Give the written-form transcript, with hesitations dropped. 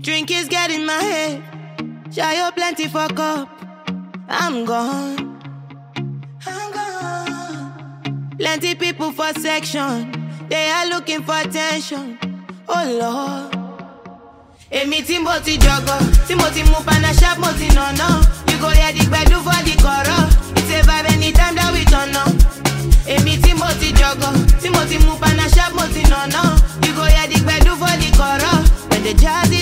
Drink is getting my head. Shayo plenty for cup. I'm gone. Plenty people for section. They are looking for attention. Oh Lord. Emi tí mo ti jọgọ, tí mo ti mú pana sharp, mo ti nànà. You go hear the gbedu for the kọ̀rọ̀. It's a vibe anytime that we turn up. Emi tí mo ti jọgọ, tí mo ti mú pana sharp, mo ti nànà. You go hear the gbedu for the kọ̀rọ̀. When the jazz